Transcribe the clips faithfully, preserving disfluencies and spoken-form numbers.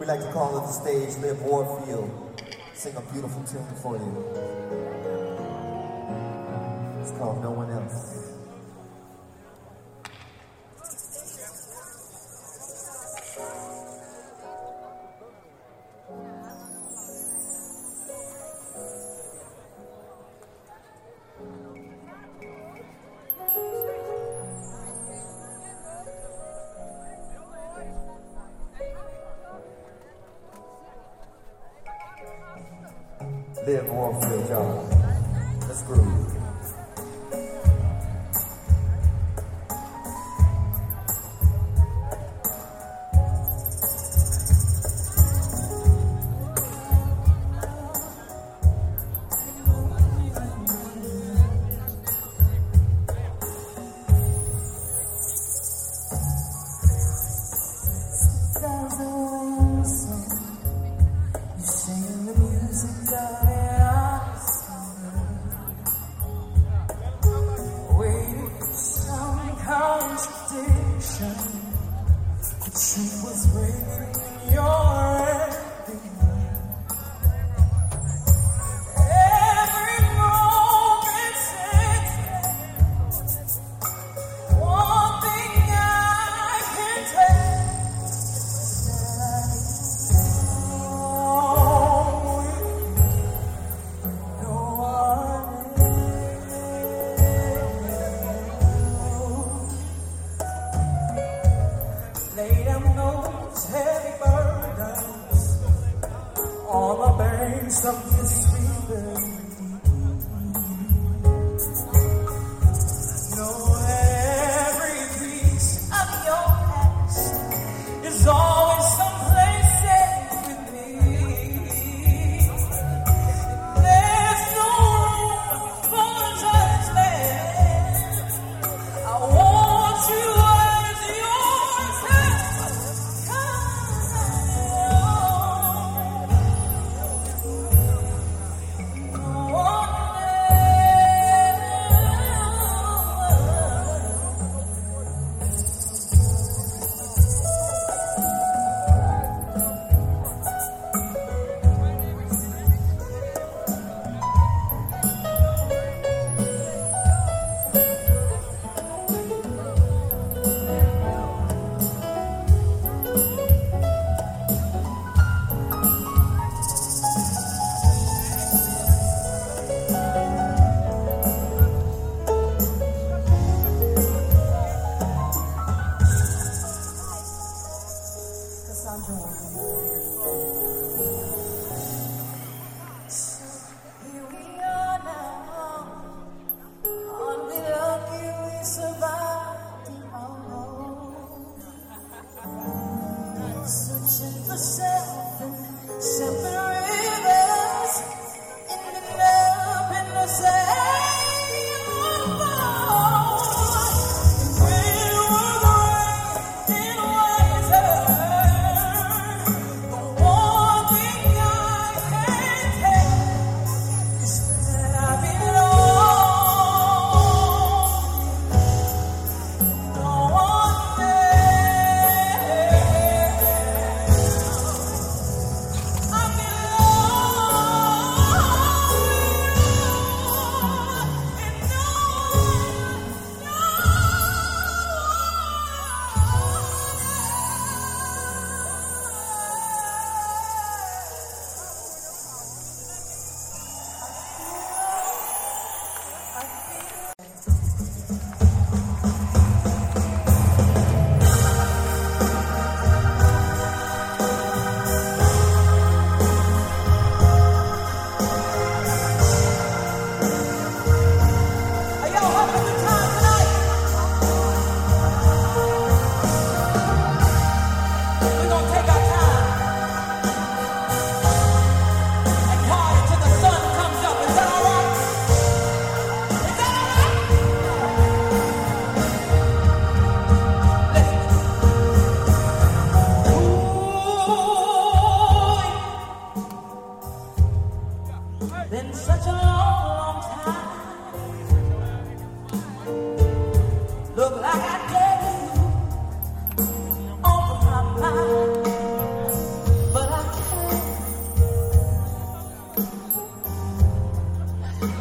We like to call it the stage, Liv Warfield. Sing a beautiful tune for you. It's called No One Else. Liv Warfield, y'all. Let's groove.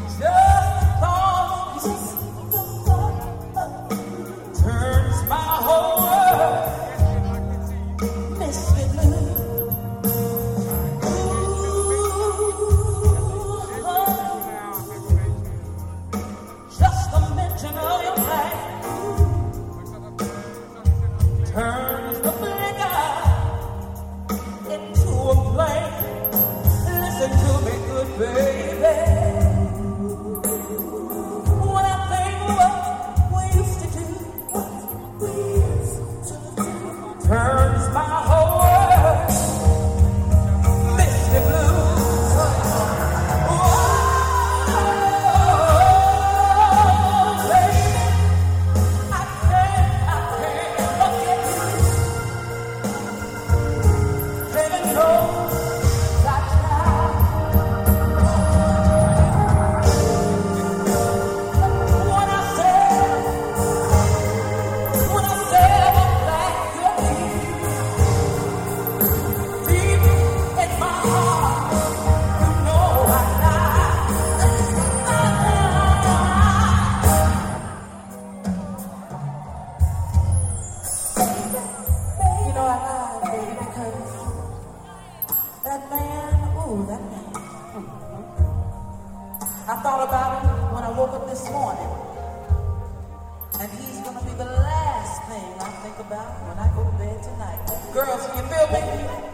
I thought about him when I woke up this morning, and he's gonna be the last thing I think about when I go to bed tonight. Girls, you feel me?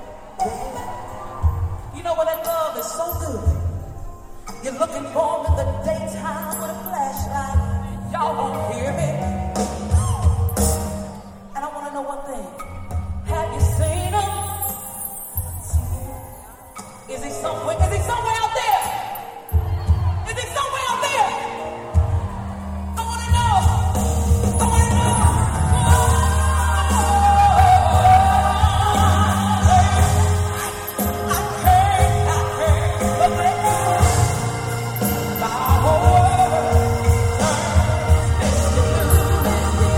You know when that love is so good, you're looking for him in the daytime with a flashlight. Y'all won't hear me. And I wanna know one thing. Have you seen him? Is he somewhere? Is he somewhere out there? Is he somewhere out there? I wanna know. I wanna know. Oh, I can't, I can't believe my whole world turned into blue.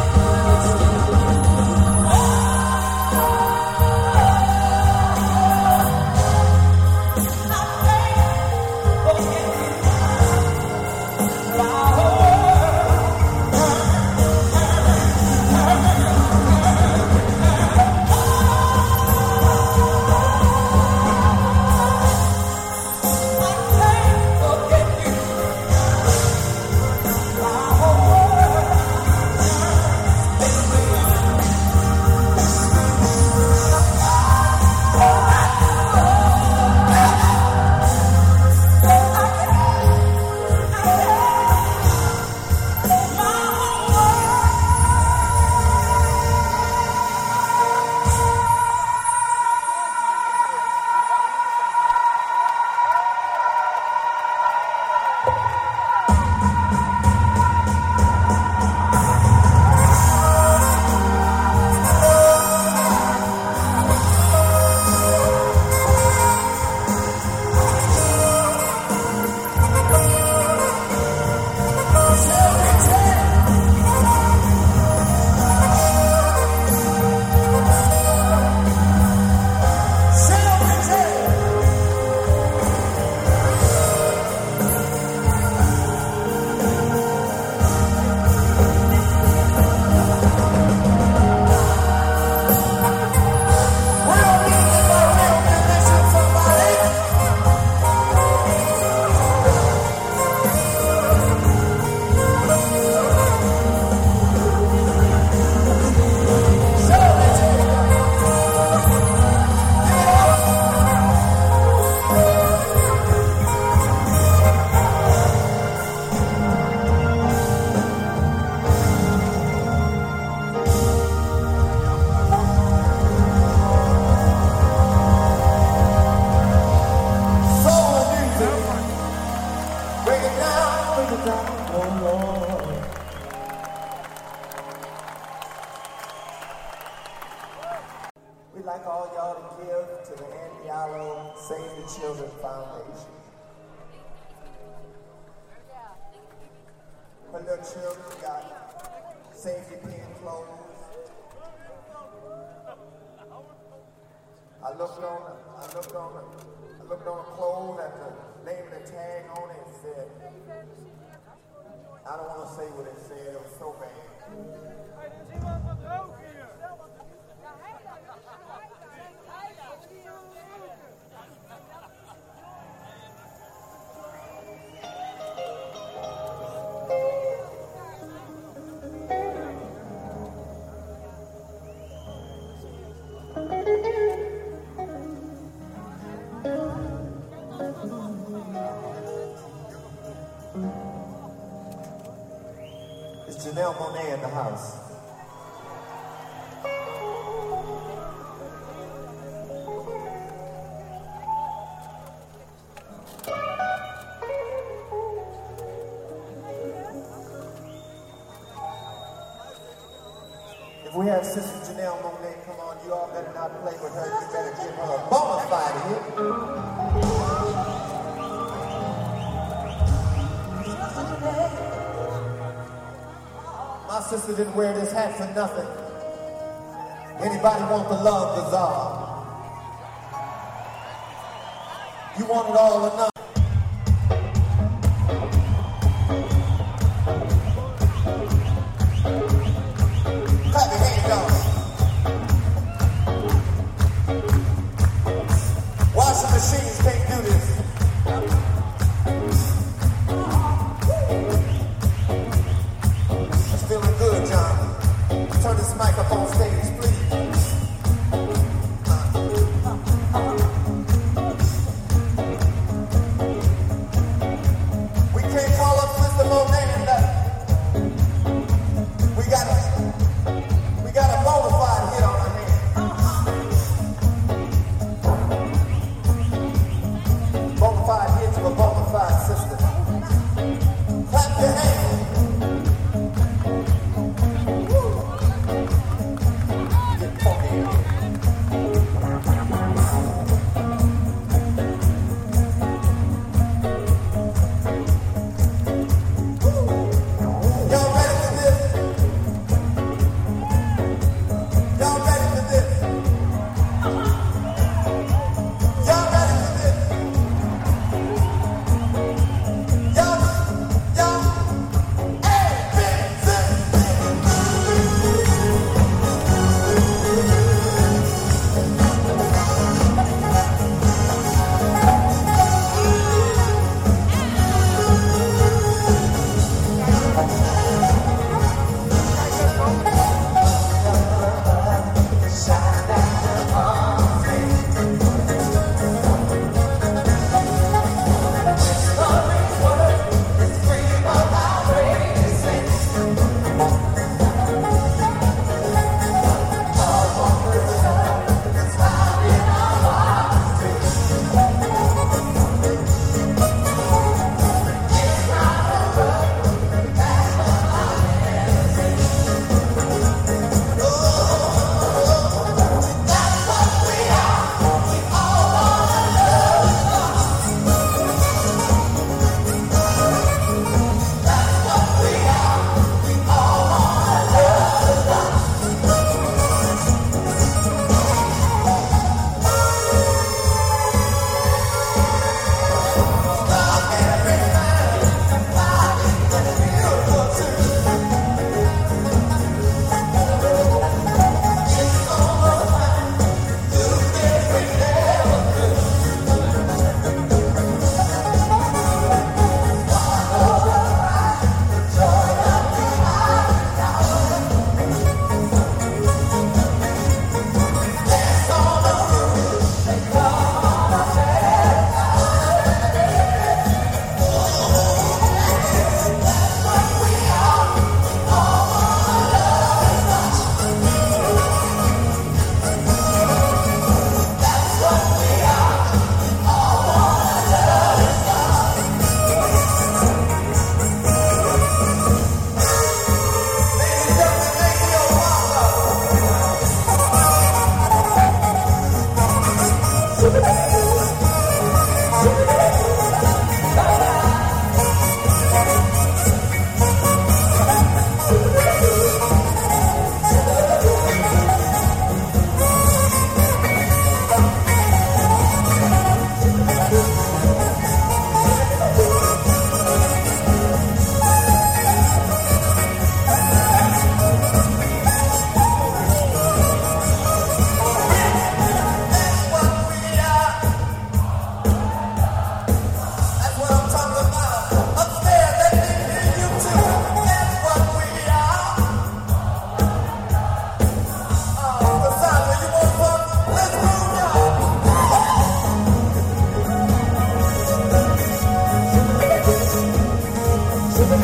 We'd like all y'all to give to the Andy Allo Save the Children Foundation. For little children got safety pin clothes. I looked on, I looked on, I looked on the clothes at the naming a tag on it and said, I don't want to say what it said, it was so bad. It's Janelle Monáe in the house. If we have Sister Janelle Monáe come on, you all better not play with her. You better give her a bona fide hit. My sister didn't wear this hat for nothing. Anybody want the love bazaar? You want it all or nothing? Clap your hands, y'all. Washing machines can't do this. Feeling good, John. Turn this mic up on stage, please. Uh, uh, uh.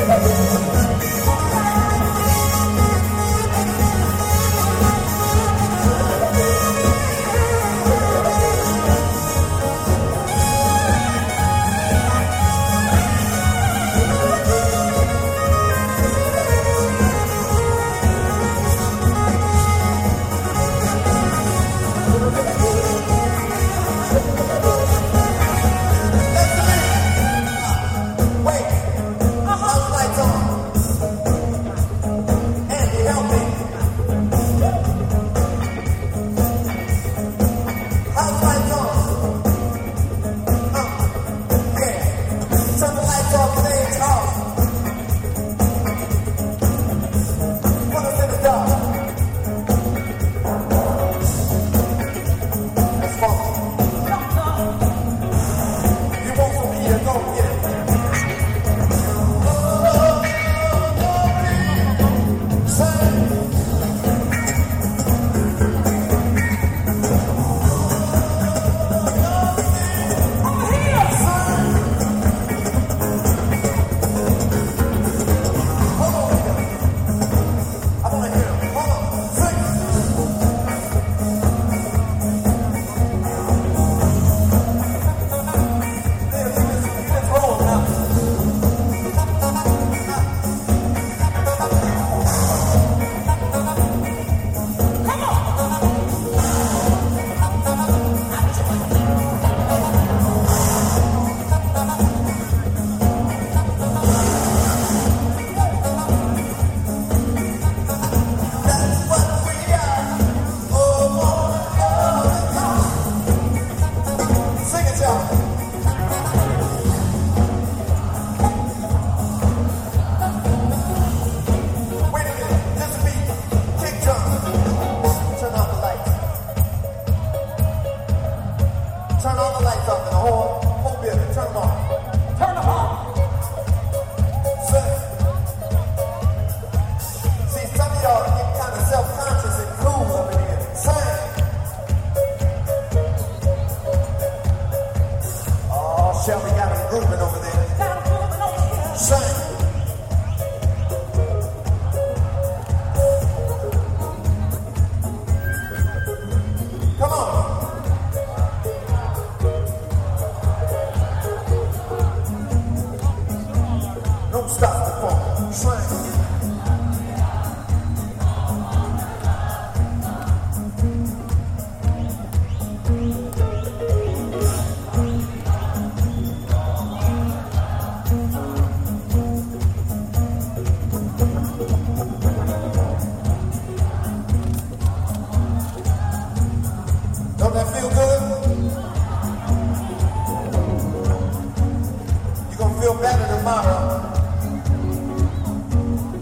Better tomorrow.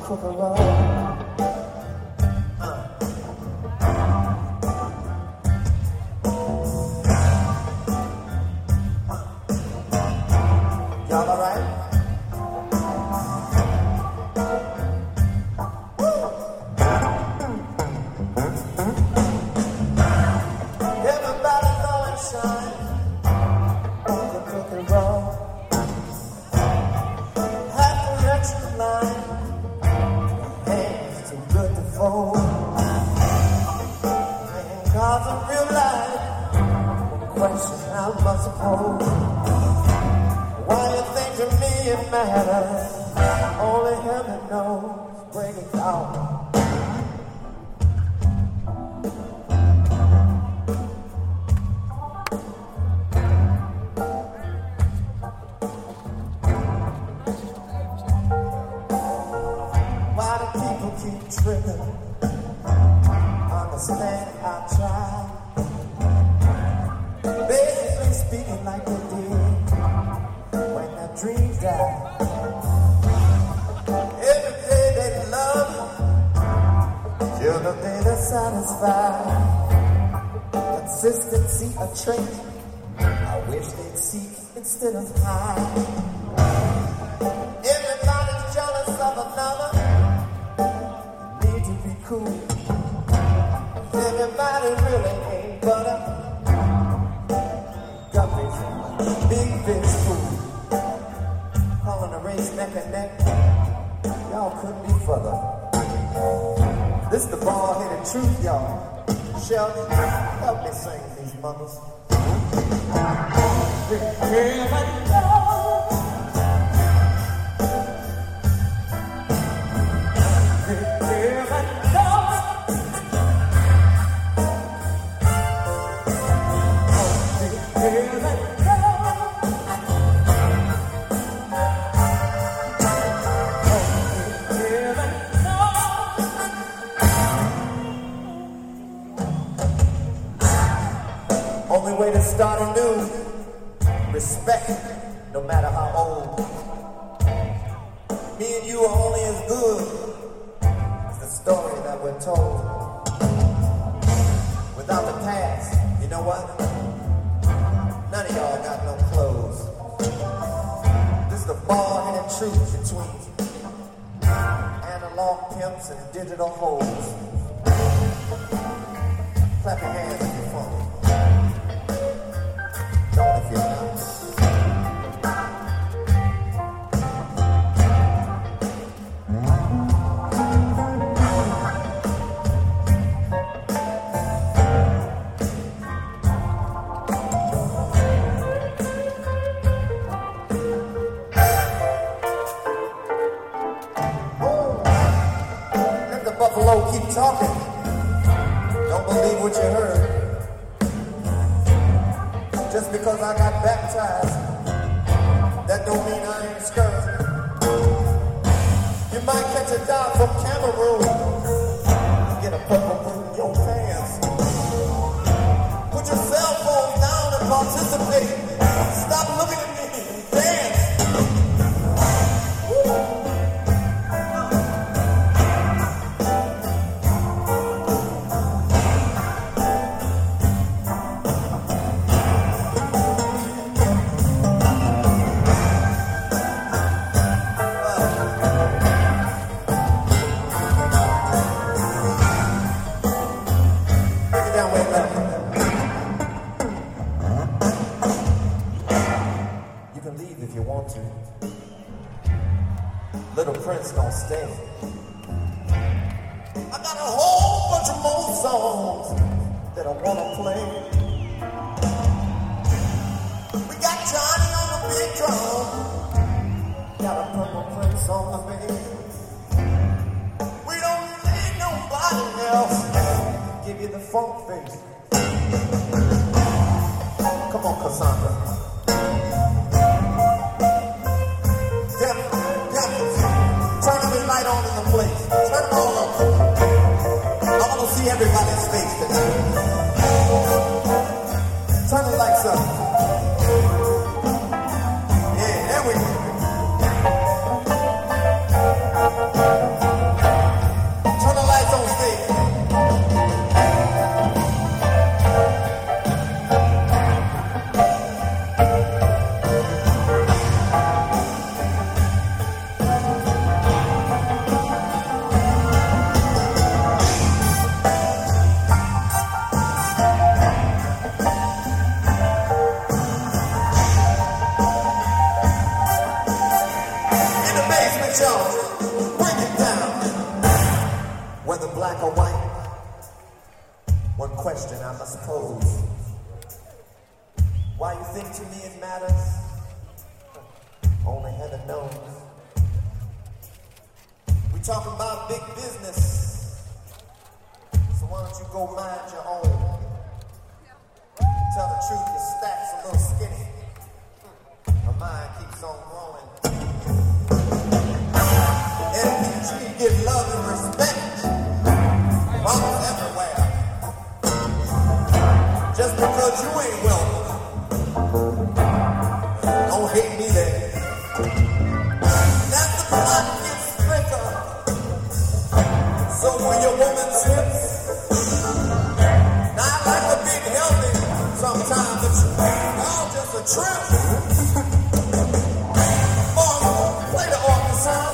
crooked road. Y'all all right? Everybody go and shine on the crooked road. Half direction line, hands too good to fold. And cause of real life, question I must pose. Why you think to me it matters? Only heaven knows. Break it down. Why do people keep tripping? Understand I try. Basically speaking like they did when their dreams die. Every day they love, till the day they're satisfied. Consistency a trait I wish they'd seek instead of hide. Everybody's jealous of another. Need to be cool. Everybody really ain't but a guppies, big fish food. Calling a race neck and neck. Y'all couldn't be further. This the bald-headed truth, y'all. Shelby, help me sing these mothers. Only way to start anew, respect, no matter how old. Me and you are only as good as the story that we're told. Without the past, you know what? None of y'all got no clothes. This is the bald-headed truth between analog pimps and digital hoes. Clap your hands if you're funky. Don't if you're not. Let the buffalo keep talking. Don't believe what you heard. Just because I got baptized, that don't mean I ain't scared. You might catch a dog from Cameroon and get a purple boot in your pants. Put your cell phone down and participate. Stop looking at me and dance. You can leave if you want to. Little Prince don't stay. I got a whole bunch of more songs that I wanna play. We got Johnny on the big drum, got a purple Prince on the bass. We don't need nobody else to give you the funk face. Come on, Cassandra. Turn the light on in the place. Turn them all up. I want to see everybody's face tonight. Turn the lights up. Yeah, there we go. hands, y'all. Break it down. Whether black or white, one question I must pose. Why you think to me it matters? Only heaven knows. We talking about big business, so why don't you go mind your own? Tell the truth, your stack's a little skinny. My mind keeps on growing. L P G get love and respect. Mamas everywhere. Just because you ain't welcome, don't hate me there. That's the plot gets thicker. So when your woman's hips, not like a big healthy sometimes, but y'all just a trip. Boy, play the organ sound.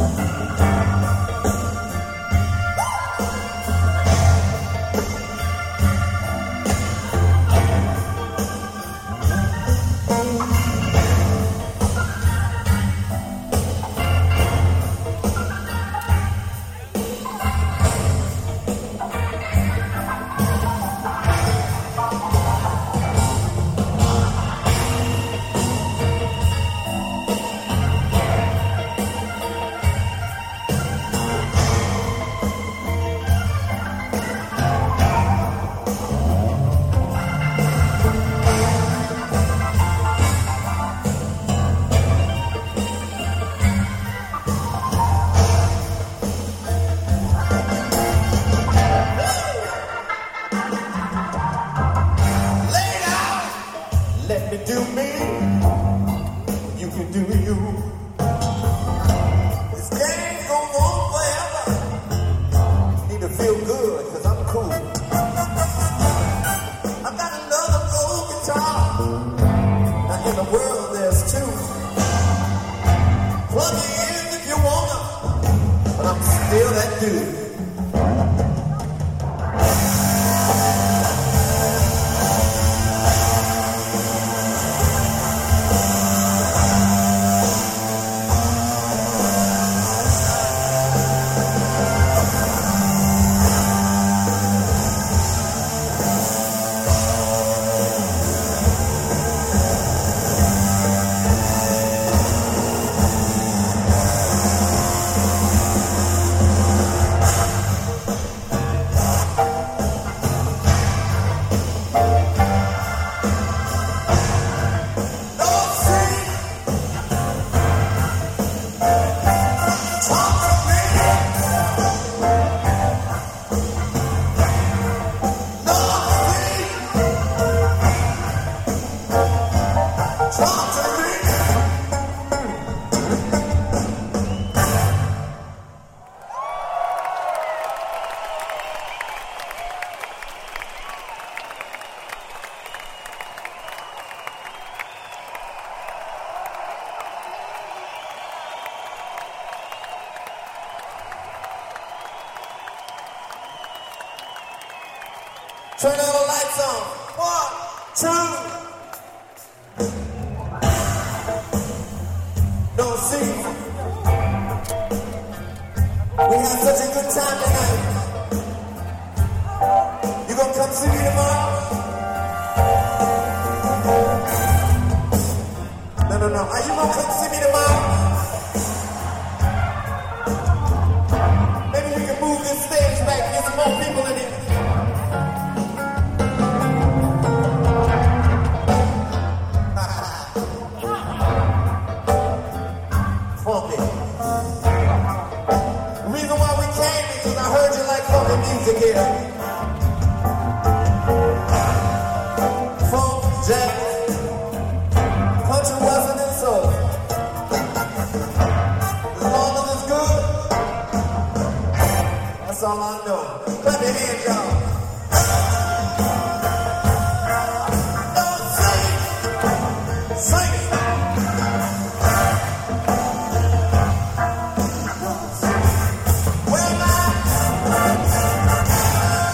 Turn all the lights on. One, two. Don't see. We had such a good time tonight. You gonna come see me tomorrow? No, no, no. Are you gonna come see me tomorrow? Maybe we can move this stage back and get some more people in here. Music here. Funk, jazz, country, western, and soul. As long as it's good, that's all I know. Clap your hands, y'all. Don't sing, sing it. Where am I?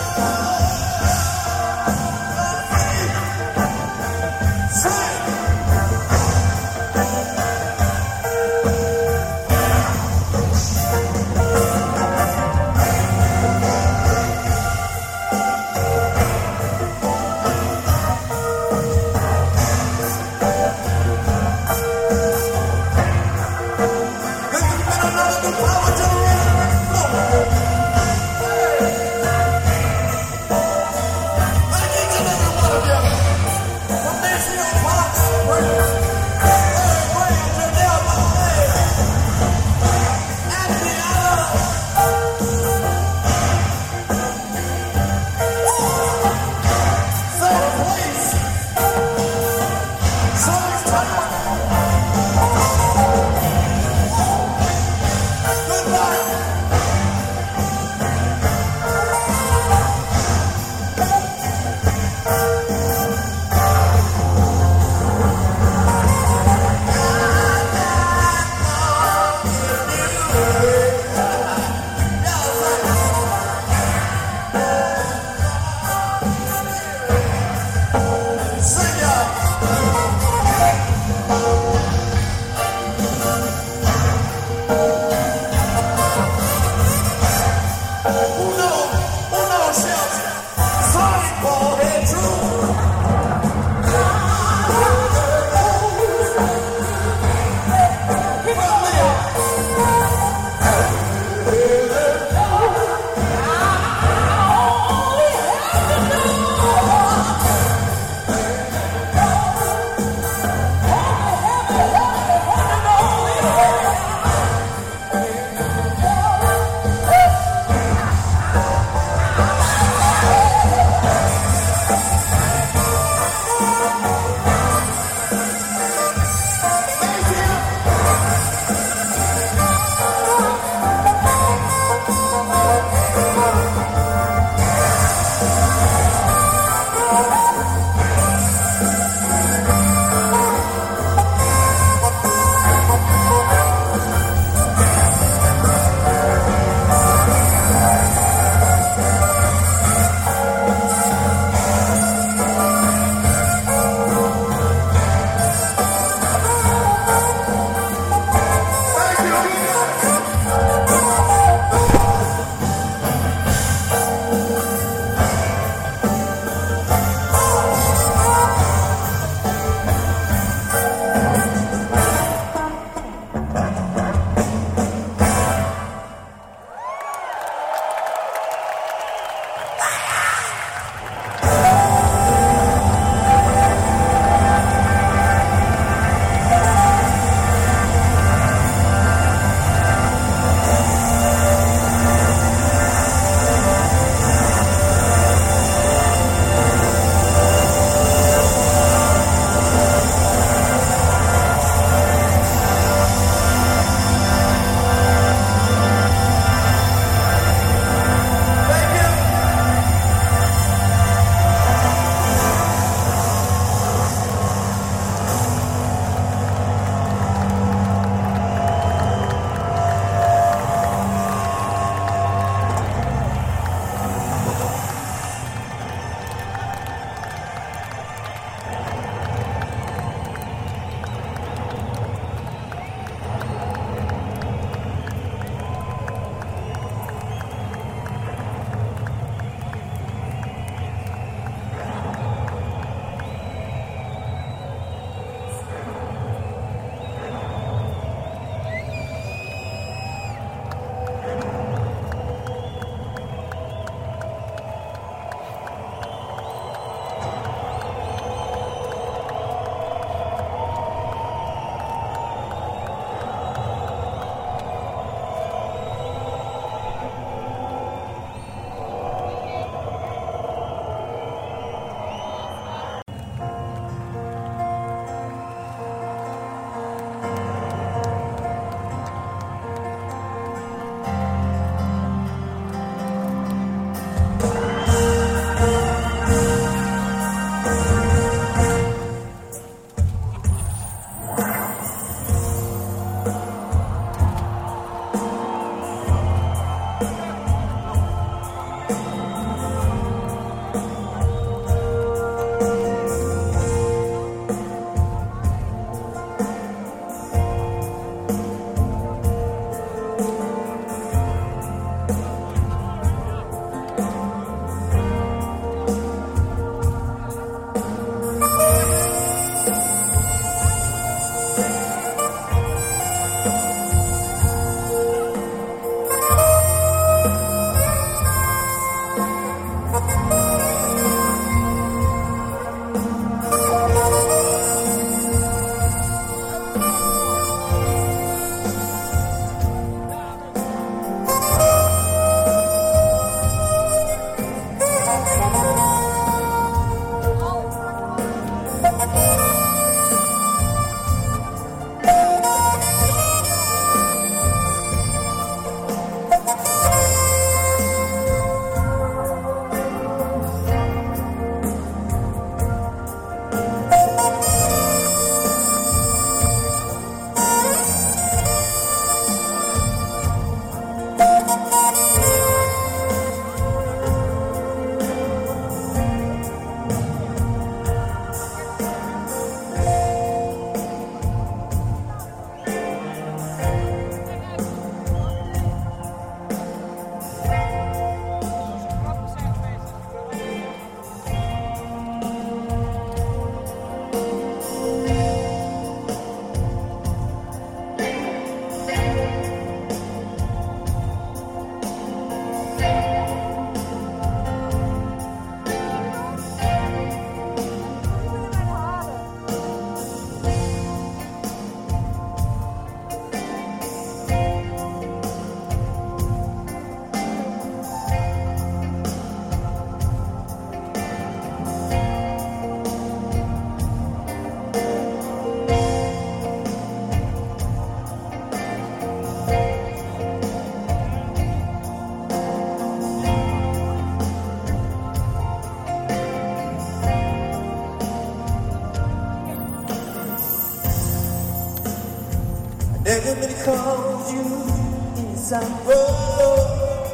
Everybody calls you inside road.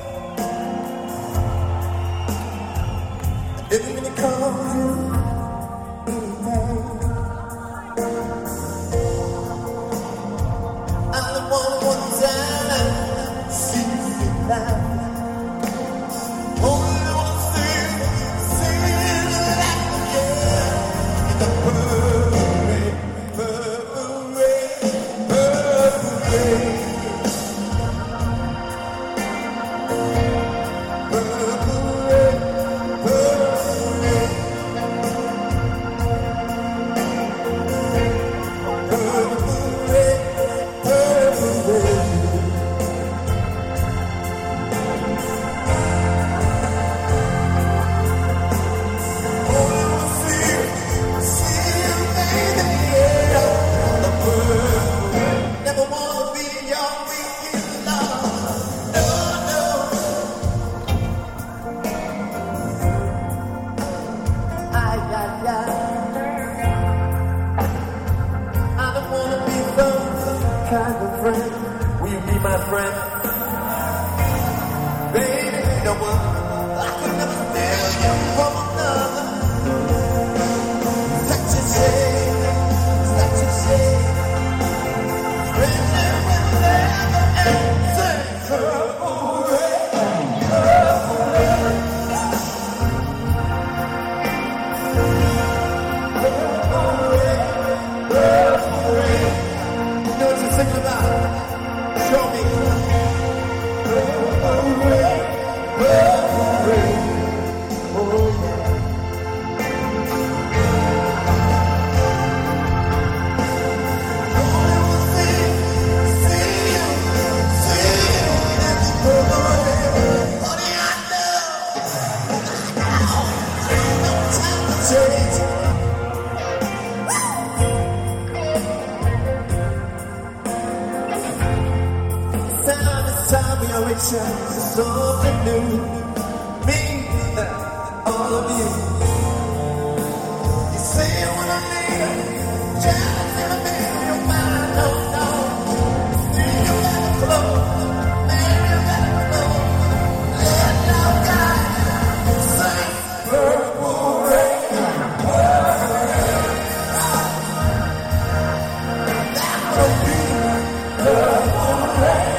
Everybody calls you anything. I don't want one time see you laugh. Only want to see you sing like yeah. In the purple rain, purple rain, purple rain. Kind of friend, will you be my friend? Baby, no one, I could never steal you from another. Such a shame, such a shame. Friendship will never end. Say, purple rain, purple rain, purple rain, purple rain. You know what you're singing about? Show me. Purple rain, purple rain, oh yeah. Only want to see, see you, see you in the purple rain. Honey, I know, I know, ain't no time to change. Time we are rich and something new. Me, all of you. You say what I need, just in a minute, your mind don't know. See you gotta flow, man, you gotta flow. Let love guide you, sing purple rain, purple rain. That will be purple rain.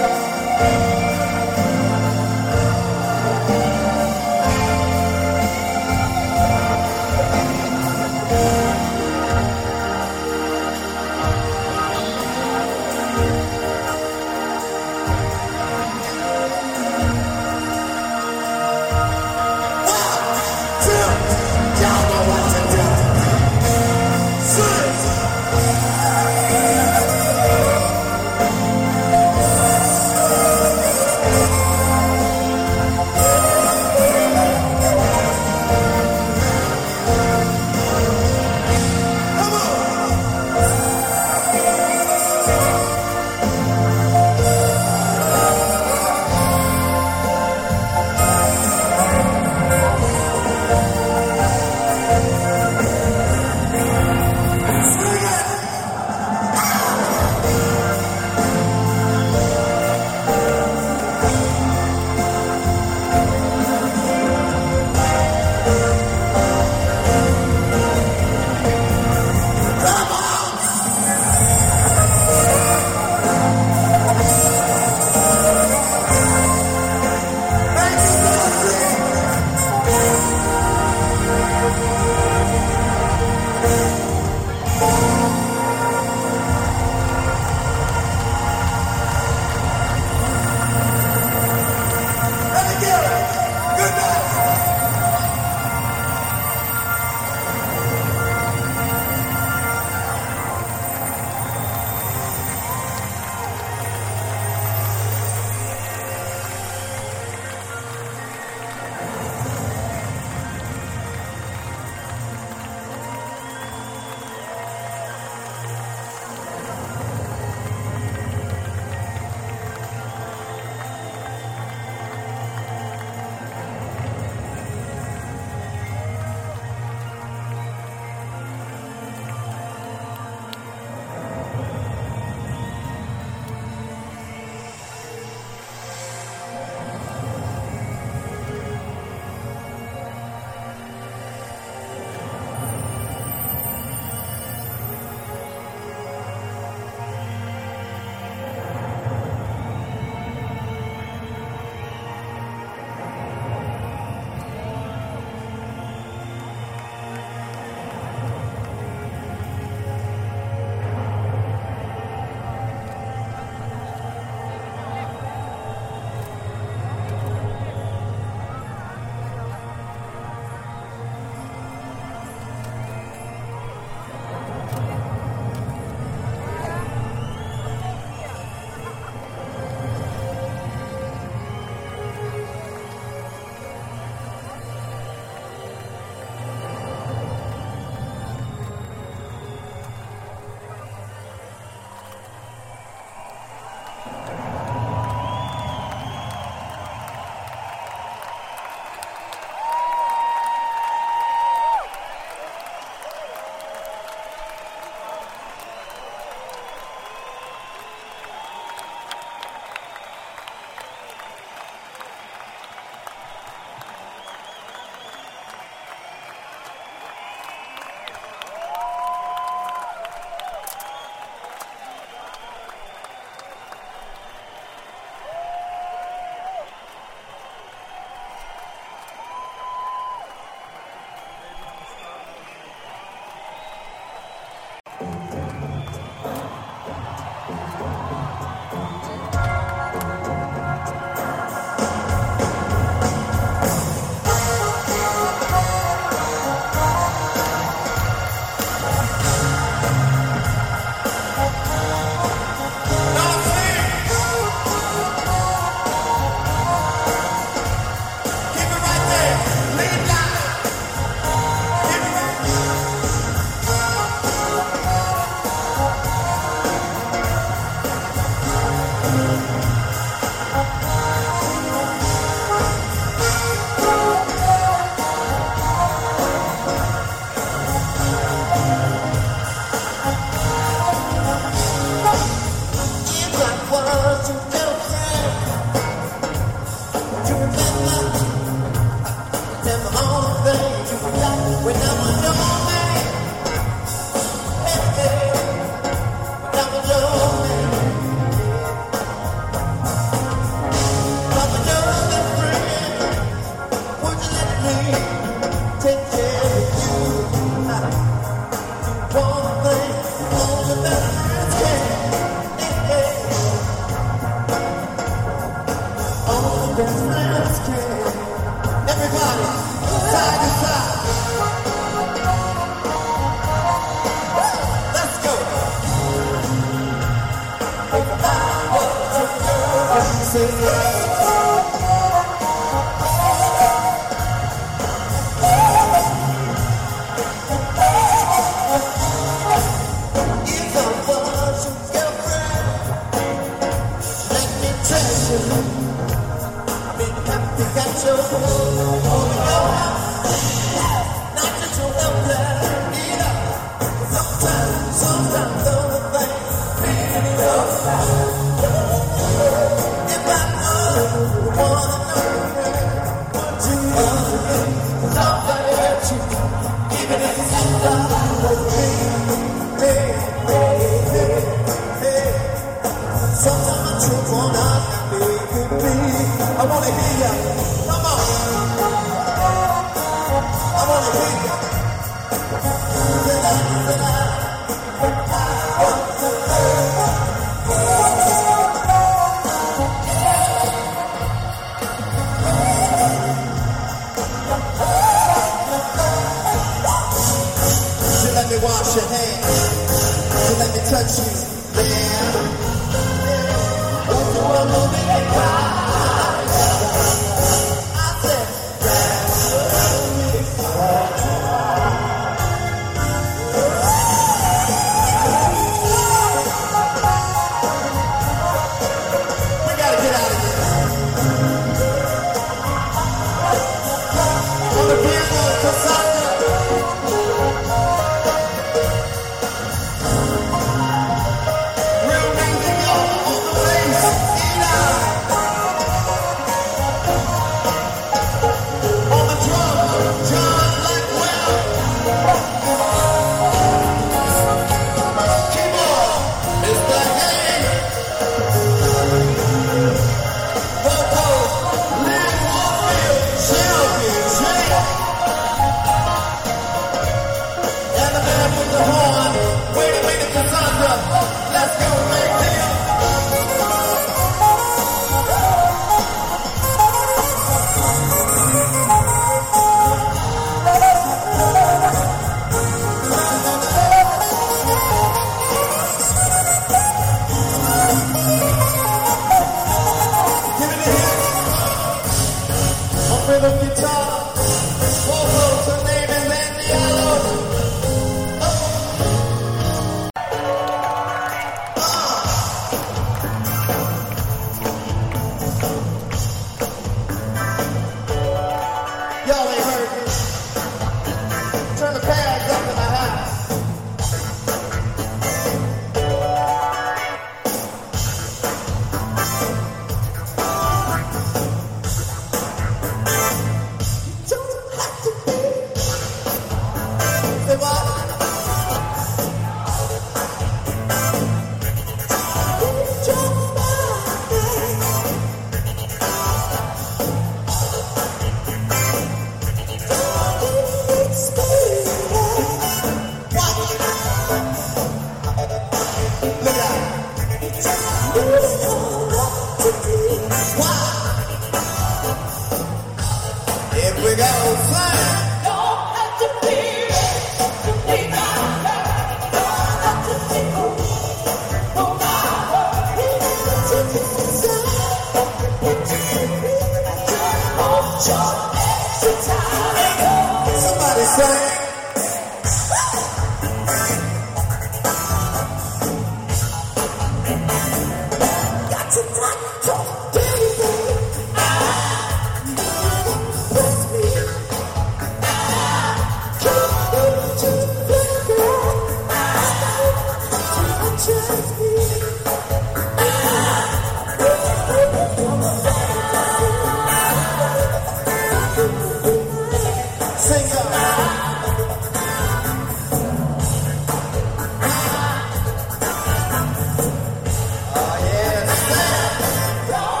Oh, yeah.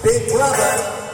Big brother.